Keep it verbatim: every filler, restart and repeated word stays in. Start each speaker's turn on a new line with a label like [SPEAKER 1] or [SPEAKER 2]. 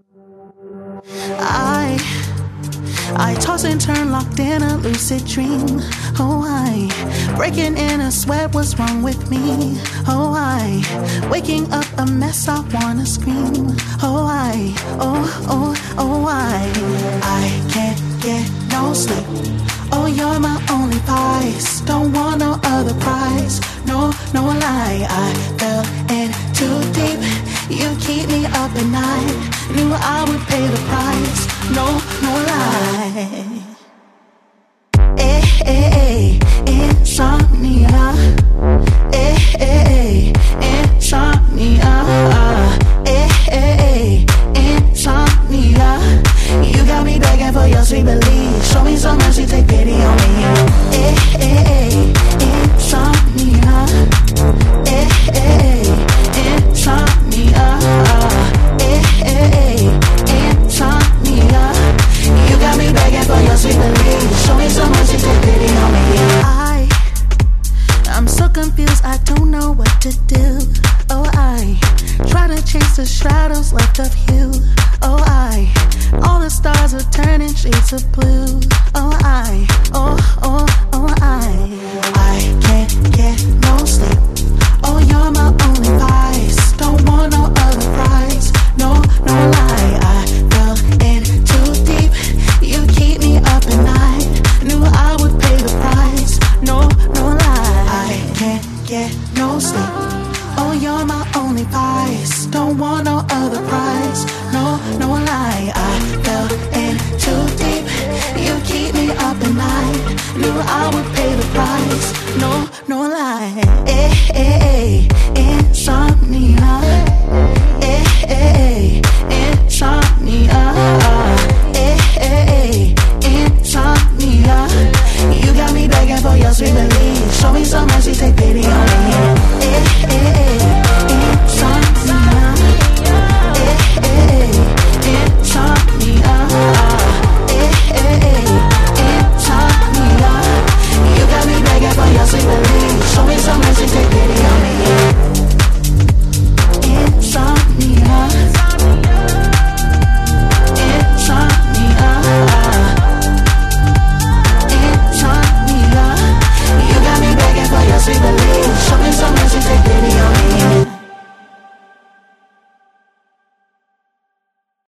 [SPEAKER 1] I, I toss and turn, locked in a lucid dream. Oh, I, breaking in a sweat, what's wrong with me? Oh, I, waking up a mess, I wanna scream. Oh, I, oh, oh, oh, I, I can't get no sleep. Oh, you're my only vice, don't want no other prize. No, no lie, I fell in too deep. You keep me up at night, knew I would pay the price. No, no lie. Eh, eh, eh, insomnia. Eh, eh, eh, insomnia. Eh, eh, eh, insomnia. You got me begging for your sweet belief. Show me some mercy, take pity on me. Eh, eh, eh, insomnia. Eh, eh, eh, insomnia. Eh, eh, eh, insomnia. You got me begging for your sweet belief. Show me some mercy, take pity on me. I, I'm so confused, I don't know what to do. Oh, I try to chase the shadows left of you. Oh, I, all the stars are turning shades of blue.